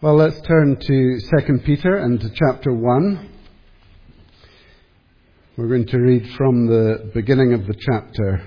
Well, let's turn to 2 Peter and to chapter 1. We're going to read from the beginning of the chapter.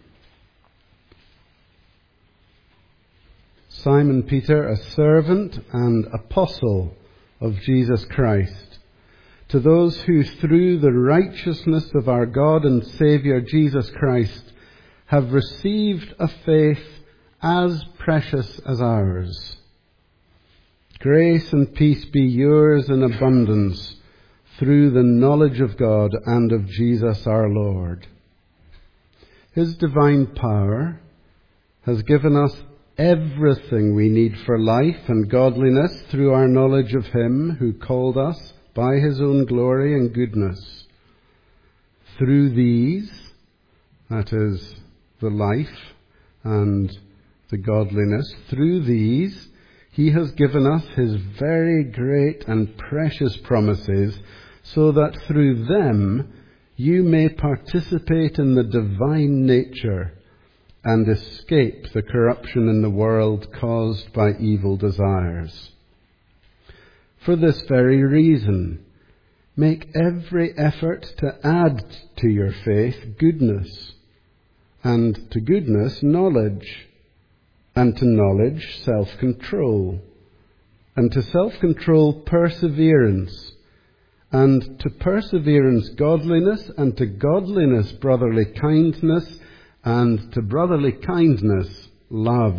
Simon Peter, a servant and apostle of Jesus Christ, to those who through the righteousness of our God and Saviour Jesus Christ have received a faith as precious as ours. Grace and peace be yours in abundance through the knowledge of God and of Jesus our Lord. His divine power has given us everything we need for life and godliness through our knowledge of Him who called us by His own glory and goodness. Through these, that is, the life and the godliness, through these He has given us His very great and precious promises, so that through them you may participate in the divine nature and escape the corruption in the world caused by evil desires. For this very reason, make every effort to add to your faith goodness, and to goodness knowledge, and to knowledge self-control, and to self-control perseverance, and to perseverance godliness, and to godliness brotherly kindness, and to brotherly kindness love.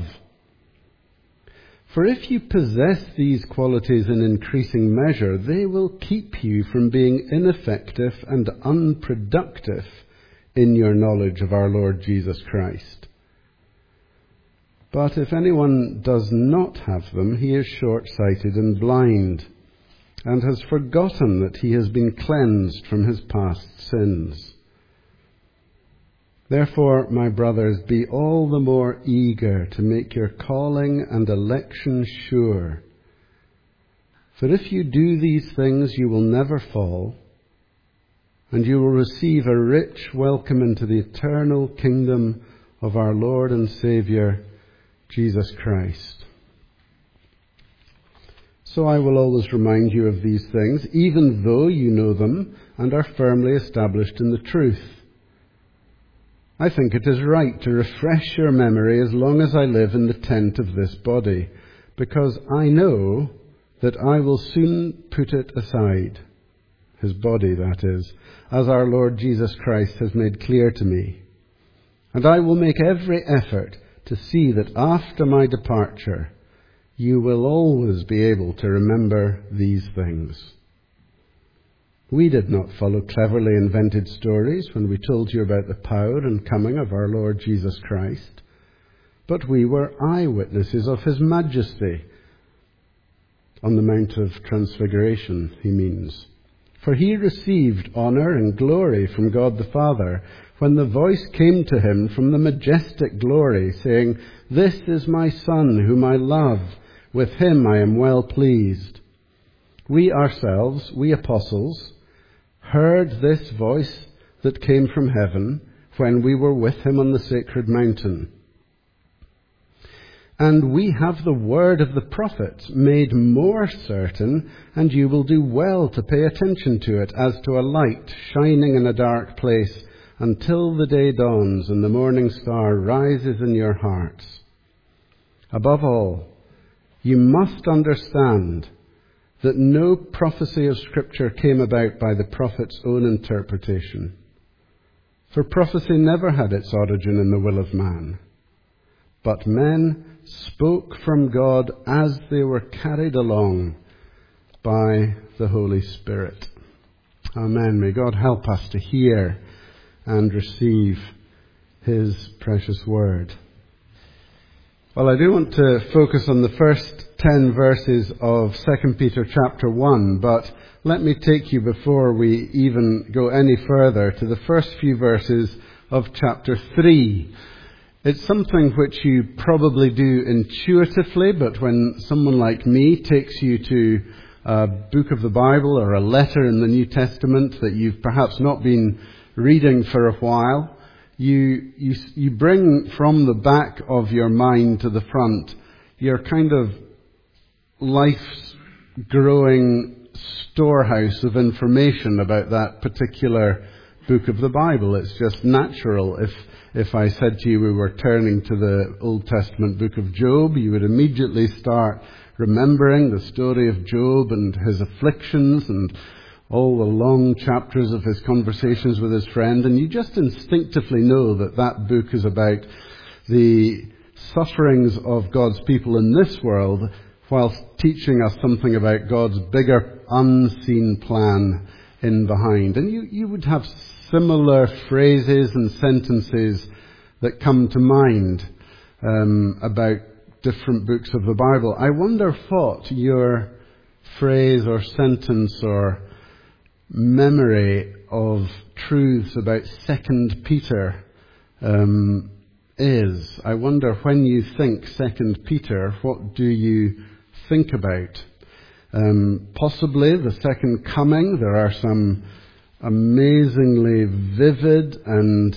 For if you possess these qualities in increasing measure, they will keep you from being ineffective and unproductive in your knowledge of our Lord Jesus Christ. But if anyone does not have them, he is short-sighted and blind, and has forgotten that he has been cleansed from his past sins. Therefore, my brothers, be all the more eager to make your calling and election sure. For if you do these things, you will never fall, and you will receive a rich welcome into the eternal kingdom of our Lord and Saviour, Jesus Christ. So I will always remind you of these things, even though you know them and are firmly established in the truth. I think it is right to refresh your memory as long as I live in the tent of this body, because I know that I will soon put it aside, his body that is, as our Lord Jesus Christ has made clear to me. And I will make every effort to see that after my departure, you will always be able to remember these things. We did not follow cleverly invented stories when we told you about the power and coming of our Lord Jesus Christ, but we were eyewitnesses of His majesty on the Mount of Transfiguration, he means. For He received honor and glory from God the Father when the voice came to Him from the majestic glory, saying, "This is my Son whom I love. With Him I am well pleased." We ourselves, we apostles, heard this voice that came from heaven when we were with Him on the sacred mountain. And we have the word of the prophets made more certain, and you will do well to pay attention to it as to a light shining in a dark place until the day dawns and the morning star rises in your hearts. Above all, you must understand that no prophecy of Scripture came about by the prophet's own interpretation. For prophecy never had its origin in the will of man, but men spoke from God as they were carried along by the Holy Spirit. Amen. May God help us to hear and receive His precious word. Well, I do want to focus on the first 10 verses of 2 Peter chapter 1, but let me take you, before we even go any further, to the first few verses of chapter 3. It's something which you probably do intuitively, but when someone like me takes you to a book of the Bible or a letter in the New Testament that you've perhaps not been reading for a while, you bring from the back of your mind to the front your kind of life's growing storehouse of information about that particular book of the Bible. It's just natural. If I said to you we were turning to the Old Testament book of Job, you would immediately start remembering the story of Job and his afflictions and all the long chapters of his conversations with his friend, and you just instinctively know that that book is about the sufferings of God's people in this world, whilst teaching us something about God's bigger unseen plan in behind. And you would have similar phrases and sentences that come to mind about different books of the Bible. I wonder what your phrase or sentence or memory of truths about 2 Peter is. I wonder, when you think 2 Peter, what do you think about? Possibly the second coming. There are some amazingly vivid and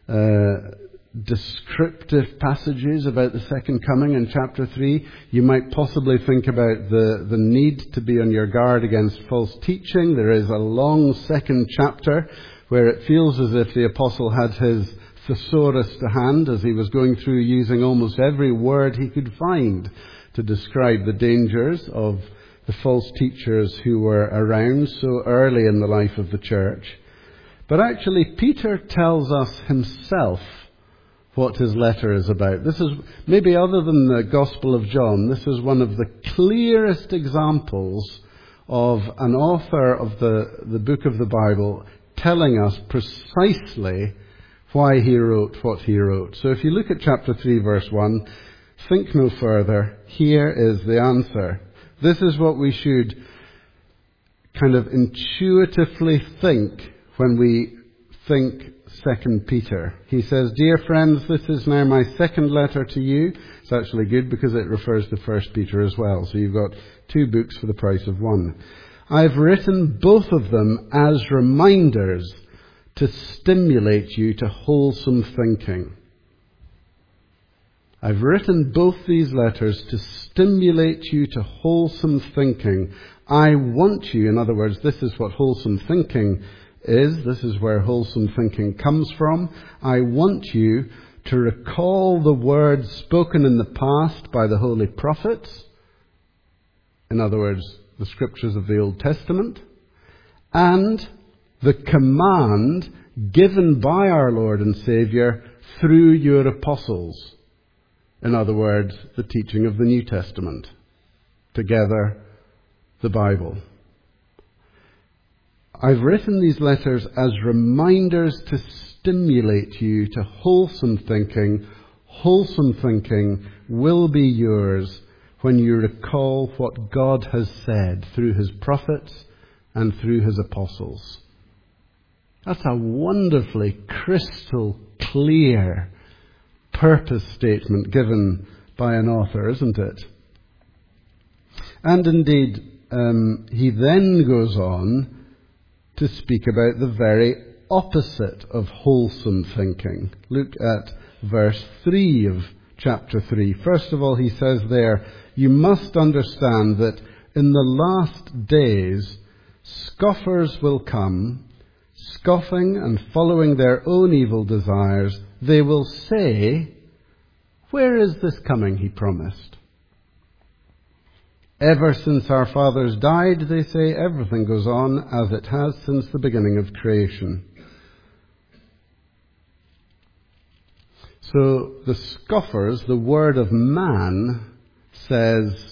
descriptive passages about the second coming in chapter 3. You might possibly think about the need to be on your guard against false teaching. There is a long second chapter where it feels as if the apostle had his thesaurus to hand as he was going through, using almost every word he could find to describe the dangers of the false teachers who were around so early in the life of the church. But actually, Peter tells us himself what his letter is about. This is, maybe other than the Gospel of John, this is one of the clearest examples of an author of the book of the Bible telling us precisely why he wrote what he wrote. So if you look at chapter 3, verse 1, think no further. Here is the answer. This is what we should kind of intuitively think when we think 2 Peter. He says, "Dear friends, this is now my second letter to you." It's actually good because it refers to 1 Peter as well. So you've got two books for the price of one. "I've written both of them as reminders to stimulate you to wholesome thinking." I've written both these letters to stimulate you to wholesome thinking. I want you, in other words, this is what wholesome thinking is. This is where wholesome thinking comes from. I want you to recall the words spoken in the past by the holy prophets. In other words, the scriptures of the Old Testament. And the command given by our Lord and Saviour through your apostles. In other words, the teaching of the New Testament. Together, the Bible. I've written these letters as reminders to stimulate you to wholesome thinking. Wholesome thinking will be yours when you recall what God has said through his prophets and through his apostles. That's a wonderfully crystal clear purpose statement given by an author, isn't it? And indeed, he then goes on to speak about the very opposite of wholesome thinking. Look at verse 3 of chapter 3. First of all, he says there, "You must understand that in the last days scoffers will come, scoffing and following their own evil desires. They will say, 'Where is this coming he promised?' Ever since our fathers died," they say, "everything goes on as it has since the beginning of creation." So the scoffers, the word of man, says,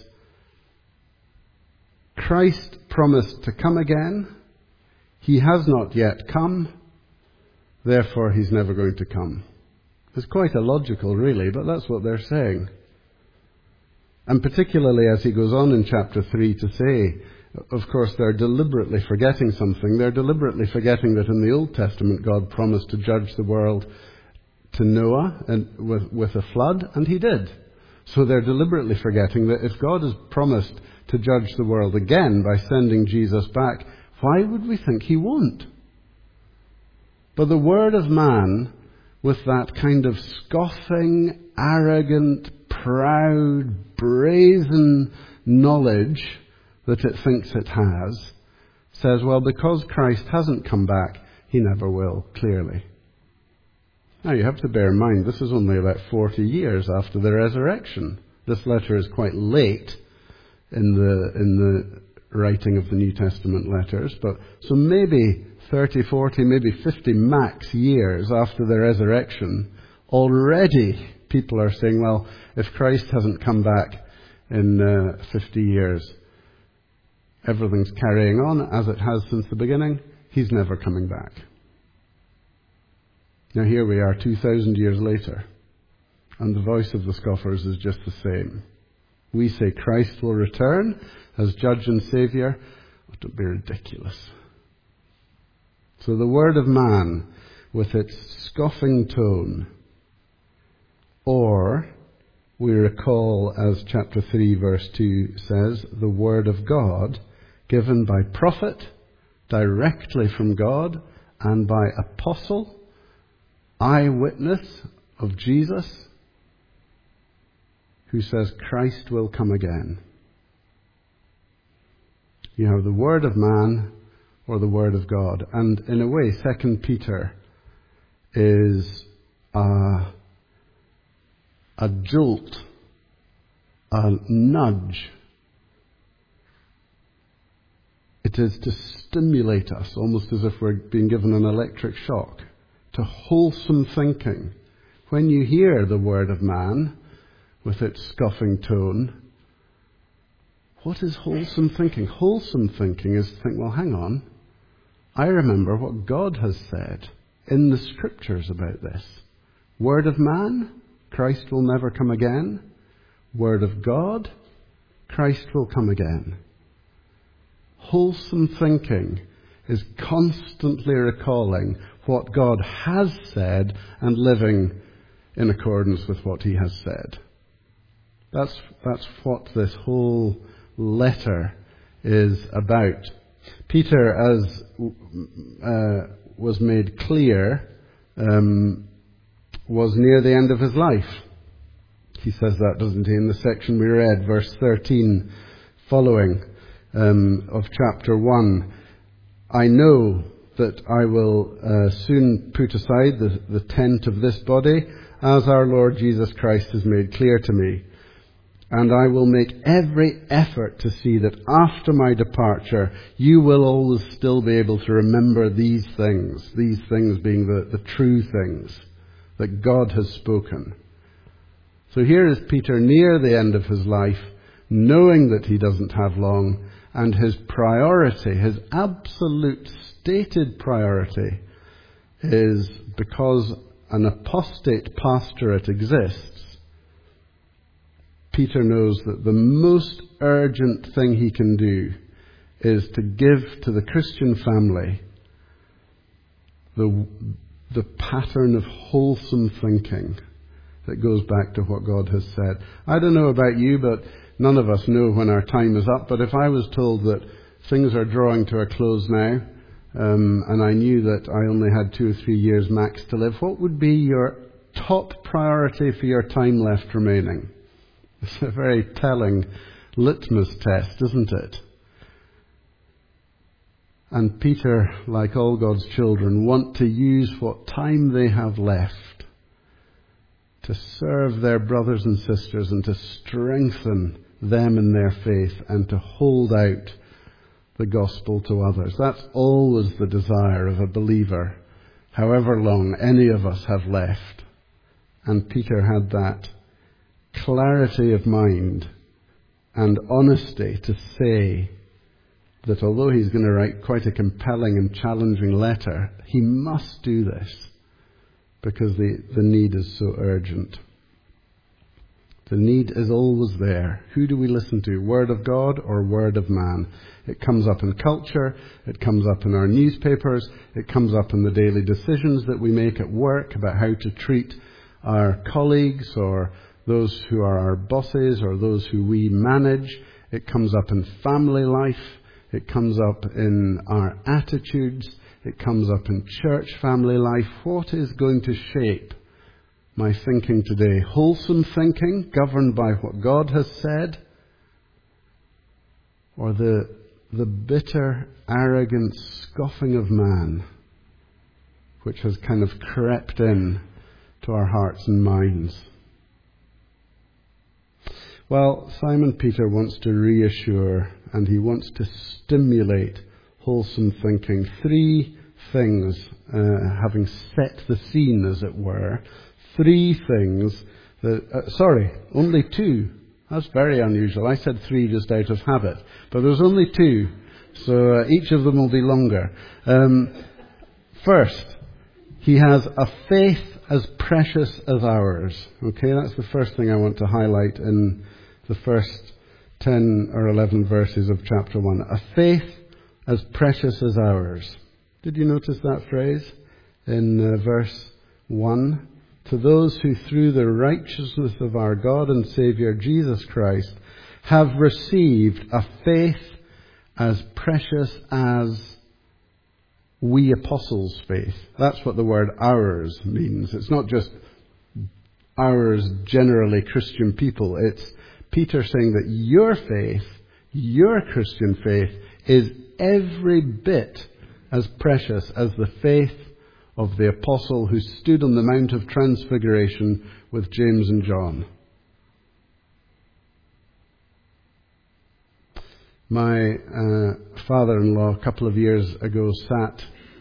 Christ promised to come again. He has not yet come. Therefore, he's never going to come. It's quite illogical, really, but that's what they're saying. And particularly as he goes on in chapter 3 to say, of course, they're deliberately forgetting something. They're deliberately forgetting that in the Old Testament, God promised to judge the world to Noah and with a flood, and he did. So they're deliberately forgetting that if God has promised to judge the world again by sending Jesus back, why would we think he won't? But the word of man, with that kind of scoffing, arrogant, proud, brazen knowledge that it thinks it has, says, well, because Christ hasn't come back, he never will, clearly. Now, you have to bear in mind, this is only about 40 years after the resurrection. This letter is quite late in the writing of the New Testament letters, but so maybe 30, 40, maybe 50 max years after the resurrection, already people are saying, well, if Christ hasn't come back in 50 years, everything's carrying on as it has since the beginning. He's never coming back. Now here we are 2,000 years later, and the voice of the scoffers is just the same. We say Christ will return as judge and saviour. Oh, don't be ridiculous. So the word of man, with its scoffing tone, or we recall, as chapter 3 verse 2 says, the word of God given by prophet, directly from God, and by apostle, eyewitness of Jesus, who says Christ will come again. You have the word of man or the word of God. And in a way, 2 Peter is a jolt, a nudge. It is to stimulate us, almost as if we're being given an electric shock, to wholesome thinking. When you hear the word of man with its scoffing tone, what is wholesome thinking? Wholesome thinking is to think, well, hang on, I remember what God has said in the scriptures about this. Word of man, Christ will never come again. Word of God, Christ will come again. Wholesome thinking is constantly recalling what God has said and living in accordance with what he has said. That's what this whole letter is about. Peter, as was made clear, was near the end of his life. He says that, doesn't he, in the section we read, verse 13 following of chapter 1. I know that I will soon put aside the tent of this body, as our Lord Jesus Christ has made clear to me. And I will make every effort to see that after my departure, you will always still be able to remember these things being the true things that God has spoken. So here is Peter near the end of his life, knowing that he doesn't have long, and his priority, his absolute stated priority, is because an apostate pastorate exists. Peter knows that the most urgent thing he can do is to give to the Christian family the pattern of wholesome thinking that goes back to what God has said. I don't know about you, but none of us know when our time is up. But if I was told that things are drawing to a close now, and I knew that I only had 2 or 3 years max to live, what would be your top priority for your time left remaining? It's a very telling litmus test, isn't it? And Peter, like all God's children, want to use what time they have left to serve their brothers and sisters and to strengthen them in their faith and to hold out the gospel to others. That's always the desire of a believer, however long any of us have left. And Peter had that clarity of mind and honesty to say that although he's going to write quite a compelling and challenging letter, he must do this because the need is so urgent. The need is always there. Who do we listen to? Word of God or word of man? It comes up in culture. It comes up in our newspapers. It comes up in the daily decisions that we make at work about how to treat our colleagues or those who are our bosses or those who we manage. It comes up in family life. It comes up in our attitudes. It comes up in church family life. What is going to shape my thinking today? Wholesome thinking governed by what God has said, or the bitter, arrogant scoffing of man, which has kind of crept in to our hearts and minds? Well, Simon Peter wants to reassure, and he wants to stimulate wholesome thinking. Three things, having set the scene, as it were. Three things that, only two. That's very unusual. I said three just out of habit, but there's only two, so each of them will be longer. First, he has a faith as precious as ours. Okay, that's the first thing I want to highlight in the first 10 or 11 verses of chapter 1. A faith as precious as ours. Did you notice that phrase in verse 1? To those who through the righteousness of our God and Saviour Jesus Christ have received a faith as precious as we apostles' faith. That's what the word ours means. It's not just ours generally Christian people. It's Peter saying that your faith, your Christian faith, is every bit as precious as the faith of the apostle who stood on the Mount of Transfiguration with James and John. My father-in-law a couple of years ago sat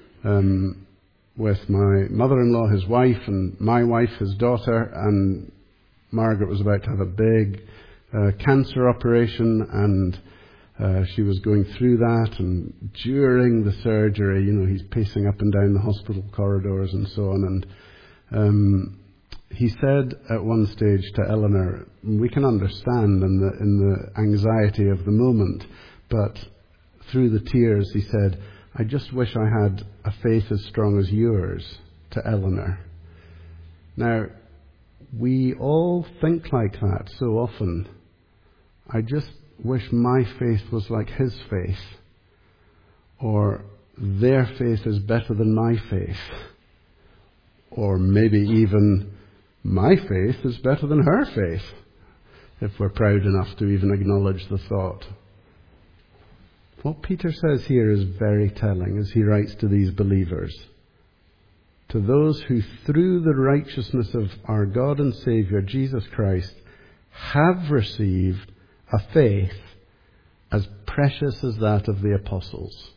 with my mother-in-law, his wife, and my wife, his daughter, and Margaret was about to have a big cancer operation, and she was going through that, and during the surgery, he's pacing up and down the hospital corridors and so on, and he said at one stage to Eleanor, we can understand in the anxiety of the moment, but through the tears he said, I just wish I had a faith as strong as yours, to Eleanor. Now, we all think like that so often. I just wish my faith was like his faith, or their faith is better than my faith, or maybe even my faith is better than her faith, if we're proud enough to even acknowledge the thought. What Peter says here is very telling as he writes to these believers. To those who through the righteousness of our God and Saviour Jesus Christ have received a faith as precious as that of the apostles.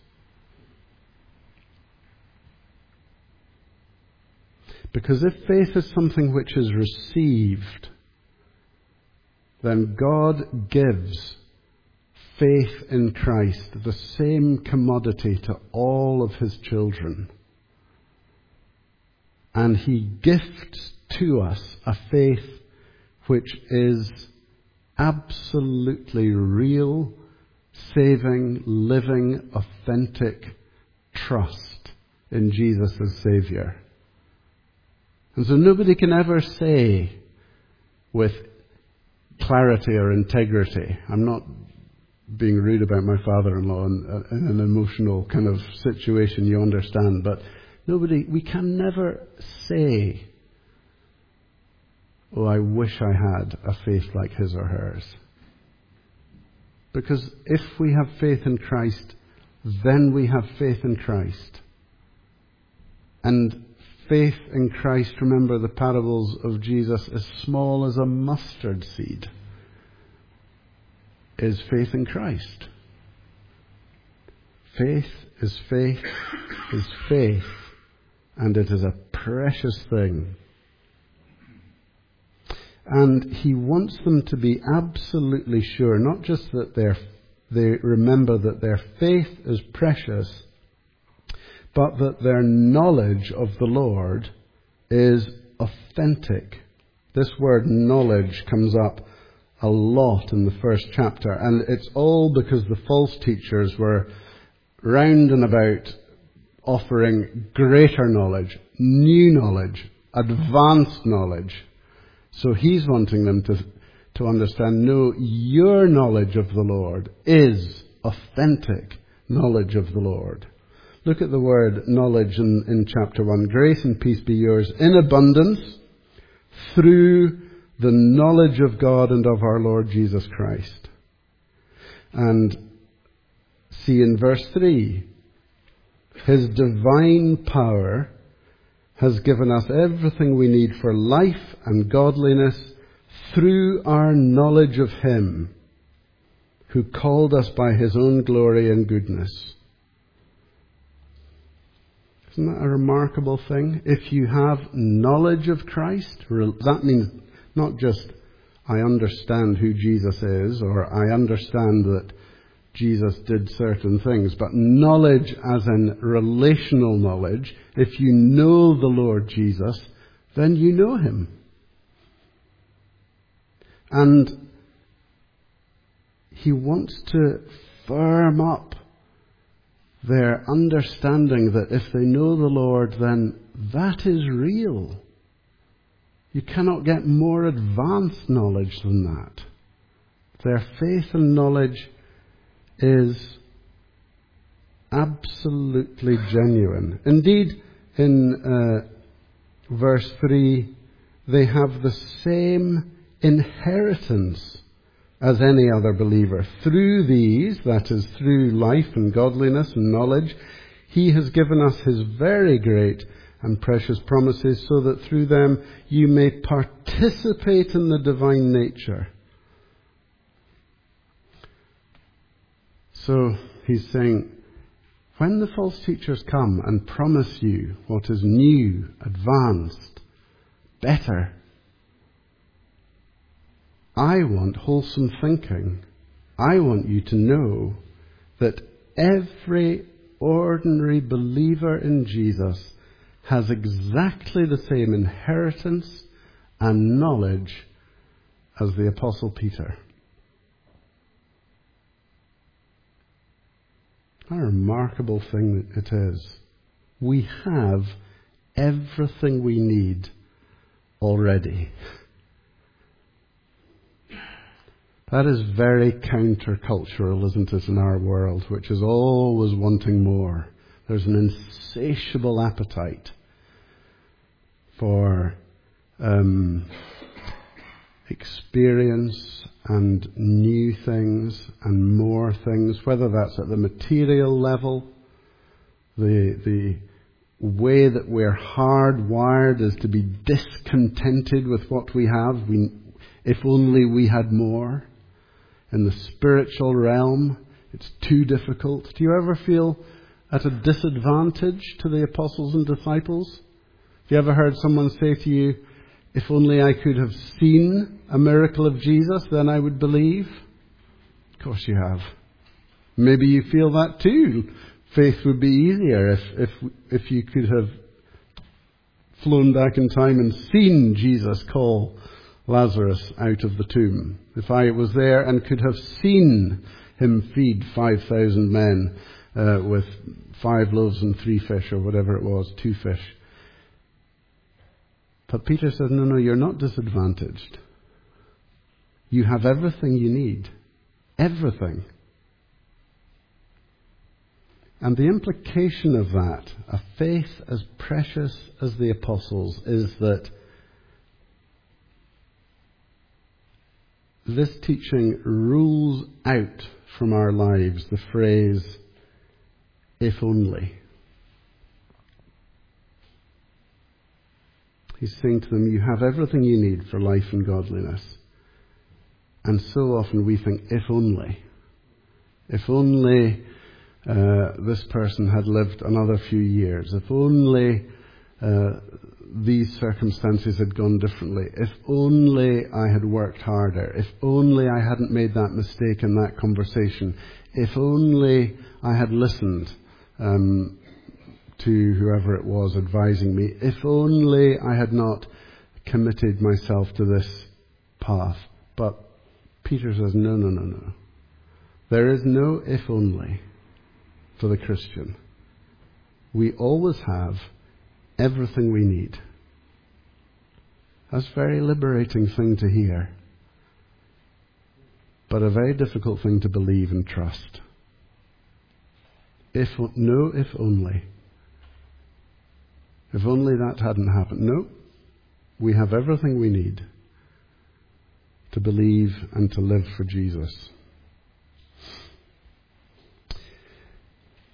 Because if faith is something which is received, then God gives faith in Christ the same commodity to all of his children. And he gifts to us a faith which is absolutely real, saving, living, authentic trust in Jesus as Saviour. And so nobody can ever say with clarity or integrity, I'm not being rude about my father-in-law in an emotional kind of situation, you understand, but we can never say, oh, I wish I had a faith like his or hers. Because if we have faith in Christ, then we have faith in Christ. And faith in Christ, remember the parables of Jesus, as small as a mustard seed, is faith in Christ. Faith is faith is faith, and it is a precious thing. And he wants them to be absolutely sure, not just that they remember that their faith is precious, but that their knowledge of the Lord is authentic. This word knowledge comes up a lot in the first chapter, and it's all because the false teachers were round and about offering greater knowledge, new knowledge, advanced knowledge. So he's wanting them to understand, no, your knowledge of the Lord is authentic knowledge of the Lord. Look at the word knowledge in chapter 1. Grace and peace be yours in abundance through the knowledge of God and of our Lord Jesus Christ. And See in verse 3, His divine power has given us everything we need for life and godliness through our knowledge of Him who called us by His own glory and goodness. Isn't that a remarkable thing? If you have knowledge of Christ, that means not just I understand who Jesus is, or I understand that Jesus did certain things, but knowledge as in relational knowledge. If you know the Lord Jesus, then you know Him. And He wants to firm up their understanding that if they know the Lord, then that is real. You cannot get more advanced knowledge than that. Their faith and knowledge is absolutely genuine. Indeed, in verse 3, they have the same inheritance as any other believer. Through these, that is, through life and godliness and knowledge, He has given us His very great and precious promises, so that through them you may participate in the divine nature. So he's saying, when the false teachers come and promise you what is new, advanced, better, I want wholesome thinking. I want you to know that every ordinary believer in Jesus has exactly the same inheritance and knowledge as the Apostle Peter. What a remarkable thing it is. We have everything we need already. That is very countercultural, isn't it, in our world, which is always wanting more. There's an insatiable appetite for experience and new things and more things, whether that's at the material level. The way that we're hardwired is to be discontented with what we have. If only we had more. In the spiritual realm, it's too difficult. Do you ever feel at a disadvantage to the apostles and disciples? Have you ever heard someone say to you, if only I could have seen a miracle of Jesus, then I would believe? Of course you have. Maybe you feel that too. Faith would be easier if you could have flown back in time and seen Jesus call Lazarus out of the tomb. If I was there and could have seen Him feed 5,000 men with 5 loaves and 3 fish, or whatever it was, 2 fish. But Peter says, no, you're not disadvantaged. You have everything you need. Everything. And the implication of that, a faith as precious as the apostles, is that this teaching rules out from our lives the phrase, if only. He's saying to them, you have everything you need for life and godliness. And so often we think, if only. If only this person had lived another few years. If only these circumstances had gone differently. If only I had worked harder. If only I hadn't made that mistake in that conversation. If only I had listened to whoever it was advising me. If only I had not committed myself to this path. But Peter says, no. There is no if only for the Christian. We always have everything we need. That's a very liberating thing to hear, but a very difficult thing to believe and trust. If only. If only that hadn't happened. No, we have everything we need to believe and to live for Jesus.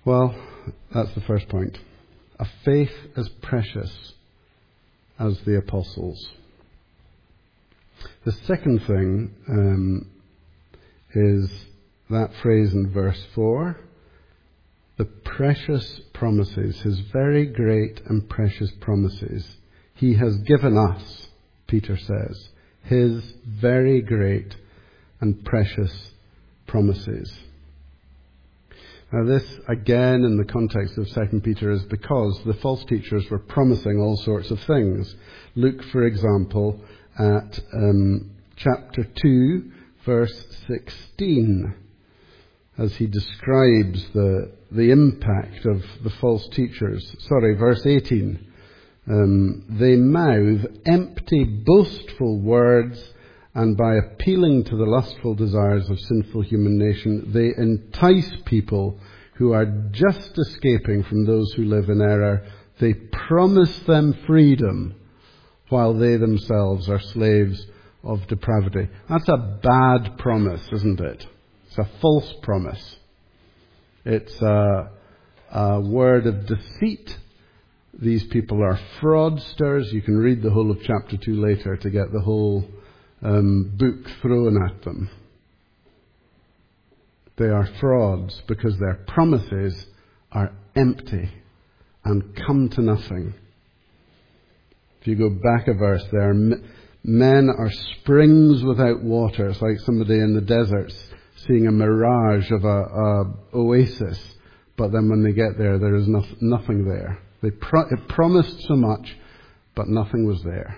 Well, that's the first point. A faith as precious as the apostles. The second thing is that phrase in verse 4, the precious promises, his very great and precious promises. He has given us, Peter says, his very great and precious promises. Now this, again, in the context of 2 Peter, is because the false teachers were promising all sorts of things. Look, for example, at chapter 2, verse 16, as he describes the impact of the false teachers. Verse 18. They mouth empty, boastful words, and by appealing to the lustful desires of sinful human nation, they entice people who are just escaping from those who live in error. They promise them freedom while they themselves are slaves of depravity. That's a bad promise, isn't it? It's a false promise. It's a word of deceit. These people are fraudsters. You can read the whole of chapter 2 later to get the whole book thrown at them. They are frauds because their promises are empty and come to nothing. If you go back a verse there, men are springs without water. It's like somebody in the desert seeing a mirage of a oasis, but then when they get there, there is nothing there. It promised so much, but nothing was there.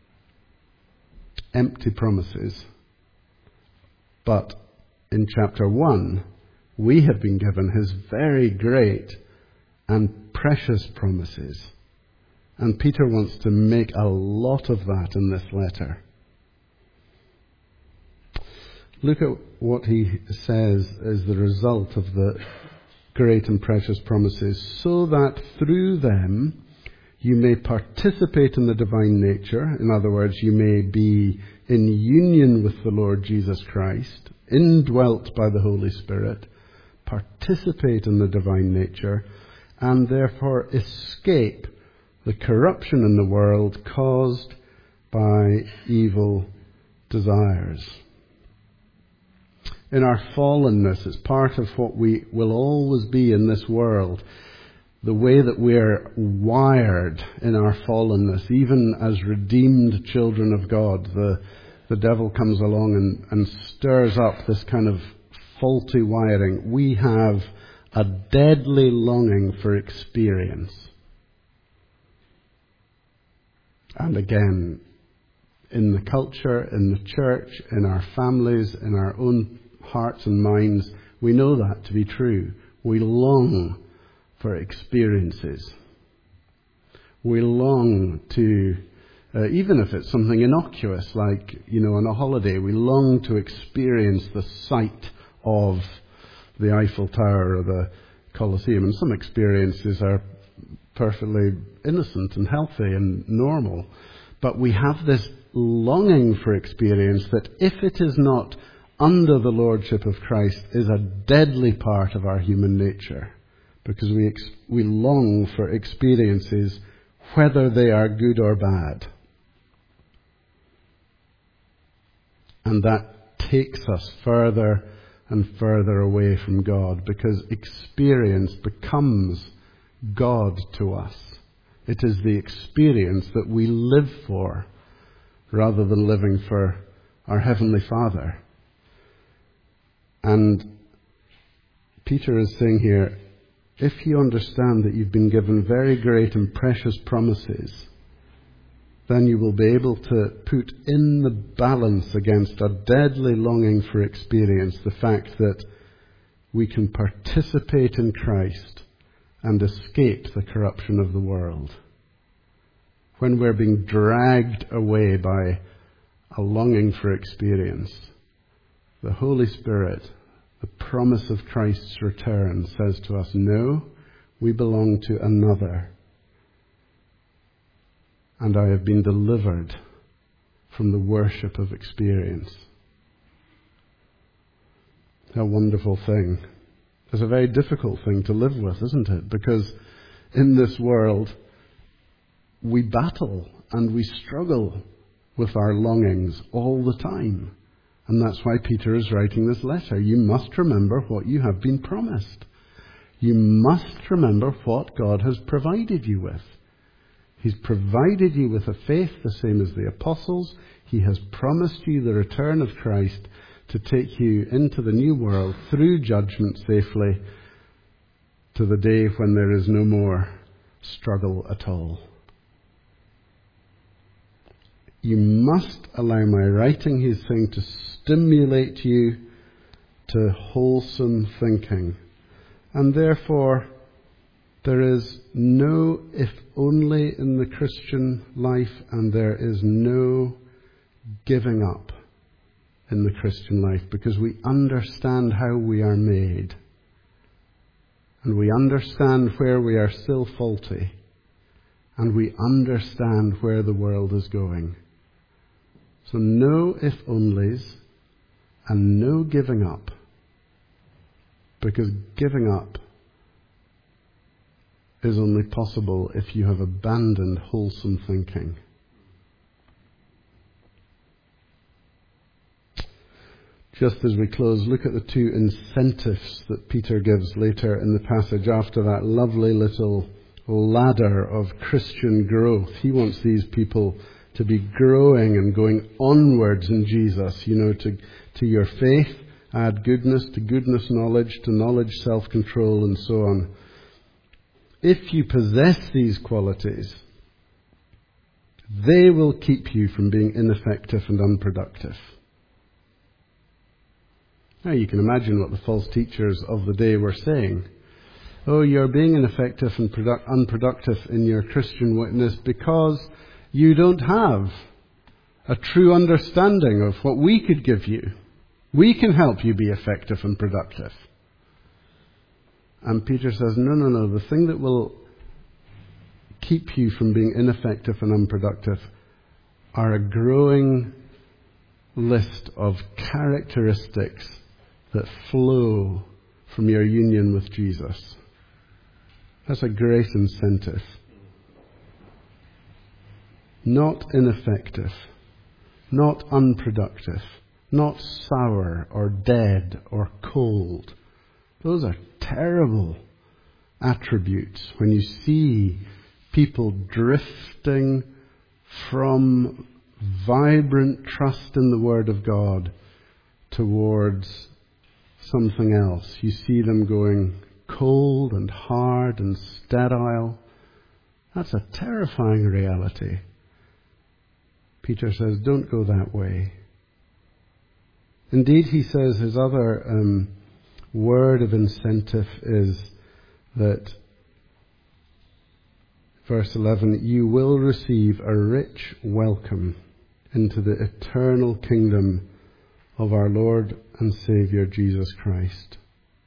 Empty promises. But in chapter 1, we have been given his very great and precious promises. And Peter wants to make a lot of that in this letter. Look at what he says is the result of the great and precious promises, so that through them you may participate in the divine nature. In other words, you may be in union with the Lord Jesus Christ, indwelt by the Holy Spirit, participate in the divine nature, and therefore escape the corruption in the world caused by evil desires. In our fallenness, it's part of what we will always be in this world. The way that we're wired in our fallenness, even as redeemed children of God, the devil comes along and stirs up this kind of faulty wiring. We have a deadly longing for experience. And again, in the culture, in the church, in our families, in our own hearts and minds, we know that to be true. We long for experiences. We long to, even if it's something innocuous, like, on a holiday, we long to experience the sight of the Eiffel Tower or the Colosseum. And some experiences are perfectly innocent and healthy and normal. But we have this longing for experience that, if it is not under the lordship of Christ, is a deadly part of our human nature. Because we long for experiences, whether they are good or bad. And that takes us further and further away from God, because experience becomes God to us. It is the experience that we live for, rather than living for our Heavenly Father. And Peter is saying here, if you understand that you've been given very great and precious promises, then you will be able to put in the balance against a deadly longing for experience the fact that we can participate in Christ and escape the corruption of the world. When we're being dragged away by a longing for experience, the Holy Spirit, the promise of Christ's return, says to us, no, we belong to another. And I have been delivered from the worship of experience. A wonderful thing. is a very difficult thing to live with, isn't it? Because in this world, we battle and we struggle with our longings all the time. And that's why Peter is writing this letter. You must remember what you have been promised. You must remember what God has provided you with. He's provided you with a faith the same as the apostles. He has promised you the return of Christ to take you into the new world through judgment safely to the day when there is no more struggle at all. You must allow my writing, he's saying, to stimulate you to wholesome thinking. And therefore, there is no if only in the Christian life, and there is no giving up in the Christian life, because we understand how we are made. And we understand where we are still faulty. And we understand where the world is going. So no if-onlys and no giving up. Because giving up is only possible if you have abandoned wholesome thinking. Just as we close, look at the two incentives that Peter gives later in the passage after that lovely little ladder of Christian growth. He wants these people to be growing and going onwards in Jesus, to your faith, add goodness, to goodness knowledge, to knowledge self-control, and so on. If you possess these qualities, they will keep you from being ineffective and unproductive. Now you can imagine what the false teachers of the day were saying. Oh, you're being ineffective and unproductive in your Christian witness because you don't have a true understanding of what we could give you. We can help you be effective and productive. And Peter says, no. The thing that will keep you from being ineffective and unproductive are a growing list of characteristics that flow from your union with Jesus. That's a great incentive. Not ineffective, not unproductive, not sour or dead or cold. Those are terrible attributes when you see people drifting from vibrant trust in the Word of God towards something else. You see them going cold and hard and sterile. That's a terrifying reality. Peter says, don't go that way. Indeed, he says his other word of incentive is that, verse 11, you will receive a rich welcome into the eternal kingdom of our Lord and Saviour Jesus Christ.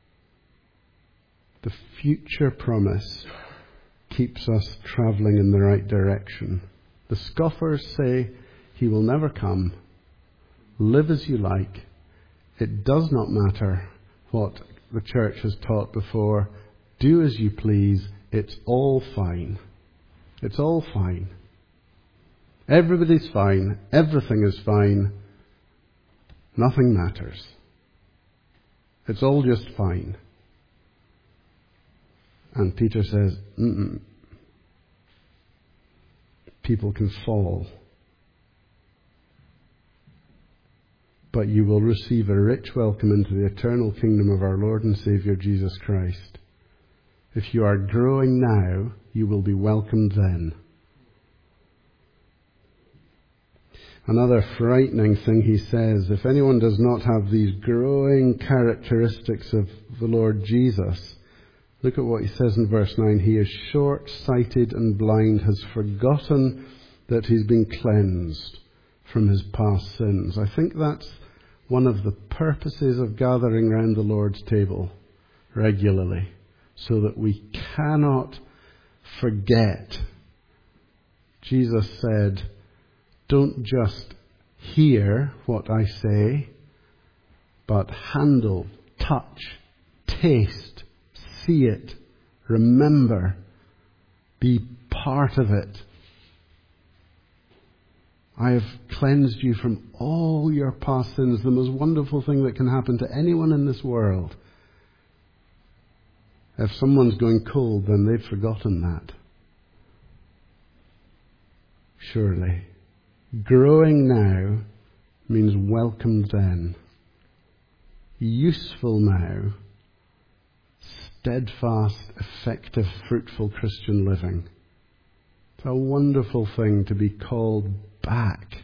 The future promise keeps us travelling in the right direction. The scoffers say, he will never come. Live as you like. It does not matter what the church has taught before. Do as you please. It's all fine. It's all fine. Everybody's fine. Everything is fine. Nothing matters. It's all just fine. And Peter says, people can fall. But you will receive a rich welcome into the eternal kingdom of our Lord and Saviour Jesus Christ. If you are growing now, you will be welcomed then. Another frightening thing he says, if anyone does not have these growing characteristics of the Lord Jesus, look at what he says in verse 9. He is short-sighted and blind, has forgotten that he's been cleansed from his past sins. I think that's one of the purposes of gathering round the Lord's table regularly, so that we cannot forget. Jesus said, don't just hear what I say, but handle, touch, taste, see it, remember, be part of it. I have cleansed you from all your past sins, the most wonderful thing that can happen to anyone in this world. If someone's going cold, then they've forgotten that. Surely. Growing now means welcomed then. Useful now. Steadfast, effective, fruitful Christian living. It's a wonderful thing to be called back.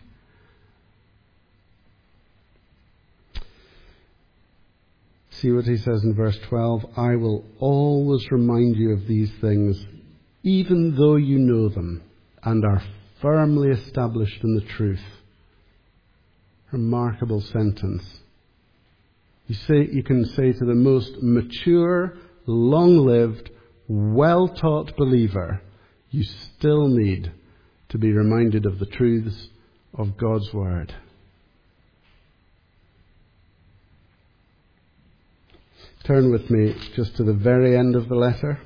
See what he says in verse 12. I will always remind you of these things, even though you know them and are firmly established in the truth. Remarkable sentence. You can say to the most mature, long-lived, well-taught believer, you still need to be reminded of the truths of God's Word. Turn with me just to the very end of the letter.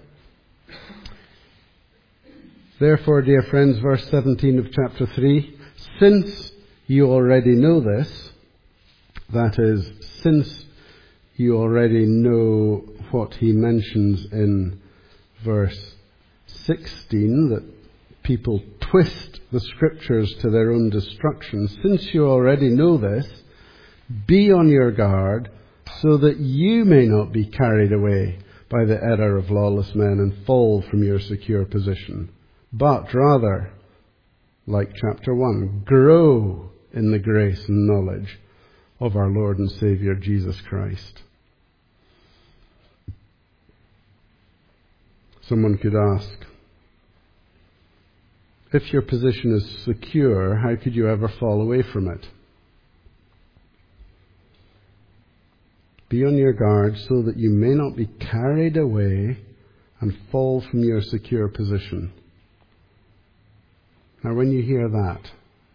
Therefore, dear friends, verse 17 of chapter 3, since you already know this, that is, since you already know what he mentions in verse 16, that people twist the scriptures to their own destruction. Since you already know this, be on your guard so that you may not be carried away by the error of lawless men and fall from your secure position. But rather, like chapter 1, grow in the grace and knowledge of our Lord and Saviour Jesus Christ. Someone could ask, if your position is secure, how could you ever fall away from it? Be on your guard so that you may not be carried away and fall from your secure position. Now, when you hear that,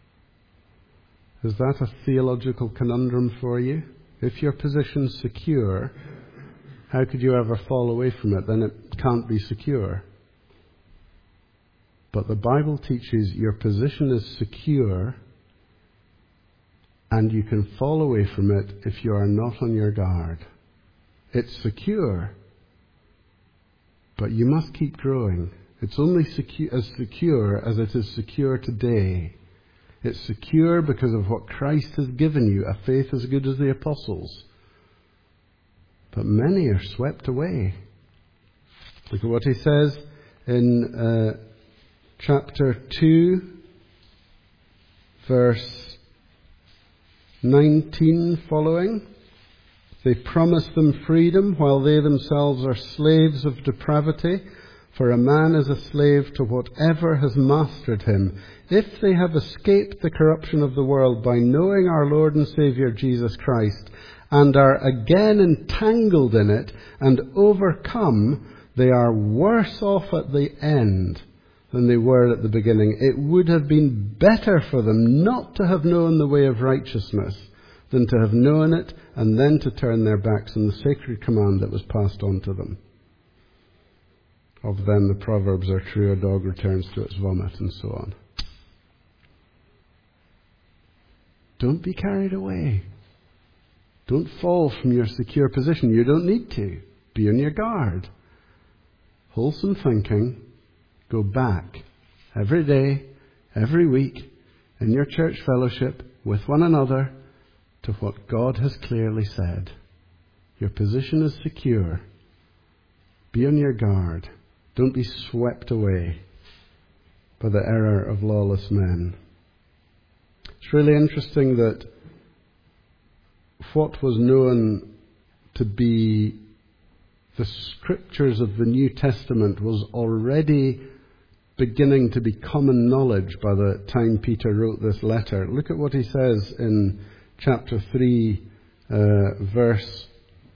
is that a theological conundrum for you? If your position's secure, how could you ever fall away from it? Then it can't be secure. But the Bible teaches your position is secure and you can fall away from it if you are not on your guard. It's secure, but you must keep growing. It's only as secure as it is secure today. It's secure because of what Christ has given you, a faith as good as the apostles. But many are swept away. Look at what he says in chapter 2, verse 19 following. They promise them freedom while they themselves are slaves of depravity. For a man is a slave to whatever has mastered him. If they have escaped the corruption of the world by knowing our Lord and Saviour Jesus Christ and are again entangled in it and overcome, they are worse off at the end than they were at the beginning. It would have been better for them not to have known the way of righteousness than to have known it and then to turn their backs on the sacred command that was passed on to them. Of them the proverbs are true, a dog returns to its vomit, and so on. Don't be carried away. Don't fall from your secure position. You don't need to. Be on your guard. Wholesome thinking. Go back every day, every week, in your church fellowship, with one another, to what God has clearly said. Your position is secure. Be on your guard. Don't be swept away by the error of lawless men. It's really interesting that what was known to be the scriptures of the New Testament was already beginning to be common knowledge by the time Peter wrote this letter. Look at what he says in chapter 3, verse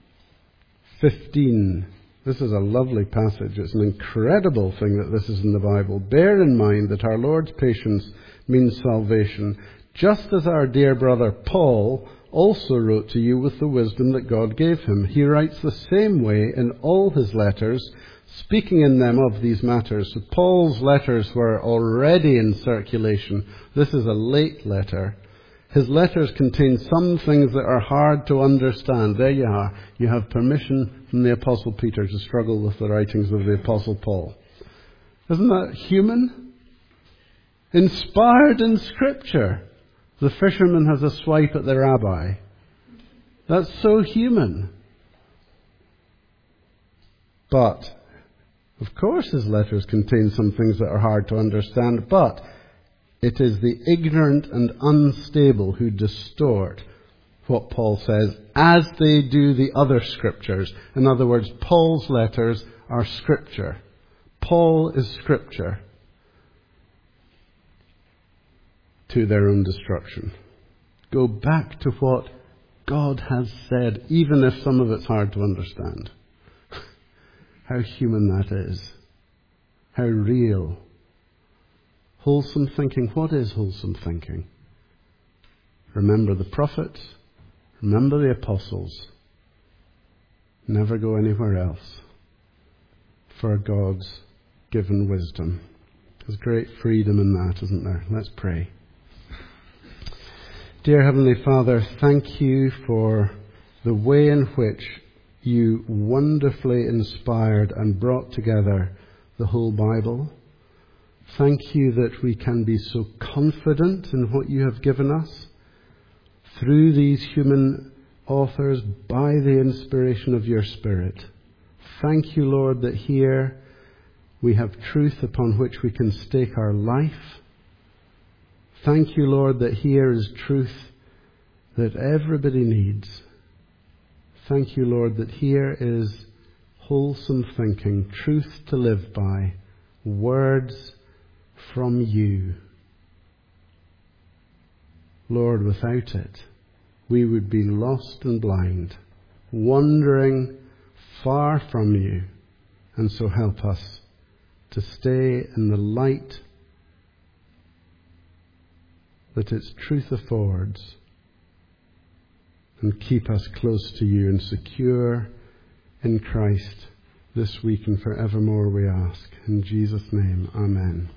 15. This is a lovely passage. It's an incredible thing that this is in the Bible. Bear in mind that our Lord's patience means salvation, just as our dear brother Paul also wrote to you with the wisdom that God gave him. He writes the same way in all his letters, speaking in them of these matters. So Paul's letters were already in circulation. This is a late letter. His letters contain some things that are hard to understand. There you are. You have permission from the Apostle Peter to struggle with the writings of the Apostle Paul. Isn't that human? Inspired in Scripture. The fisherman has a swipe at the rabbi. That's so human. But, of course, his letters contain some things that are hard to understand, but it is the ignorant and unstable who distort what Paul says, as they do the other Scriptures. In other words, Paul's letters are Scripture. Paul is Scripture to their own destruction. Go back to what God has said, even if some of it's hard to understand. How human that is. How real. Wholesome thinking. What is wholesome thinking? Remember the prophets. Remember the apostles. Never go anywhere else for God's given wisdom. There's great freedom in that, isn't there? Let's pray. Dear Heavenly Father, thank you for the way in which you wonderfully inspired and brought together the whole Bible. Thank you that we can be so confident in what you have given us through these human authors by the inspiration of your Spirit. Thank you, Lord, that here we have truth upon which we can stake our life. Thank you, Lord, that here is truth that everybody needs. Thank you, Lord, that here is wholesome thinking, truth to live by, words from you. Lord, without it, we would be lost and blind, wandering far from you. And so help us to stay in the light that its truth affords, and keep us close to you and secure in Christ this week and forevermore, we ask. In Jesus' name, amen.